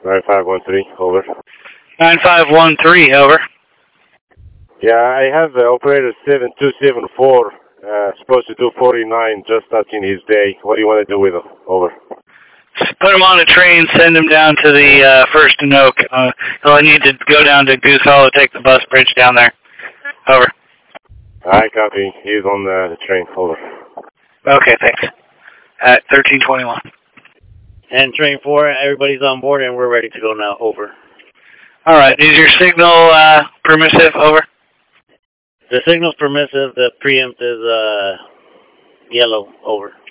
9513, over. 9513, over. Yeah, I have operator 7274, supposed to do 49, just starting his day. What do you want to do with him? Over. Put him on a train, send him down to the First and Oak. He'll need to go down to Goose Hollow, take the bus bridge down there. Over. I copy. He's on the train. Over. Okay, thanks. At 1321. And train 4, everybody's on board and we're ready to go now. Over. All right. Is your signal permissive? Over. The signal's permissive. The preempt is yellow. Over.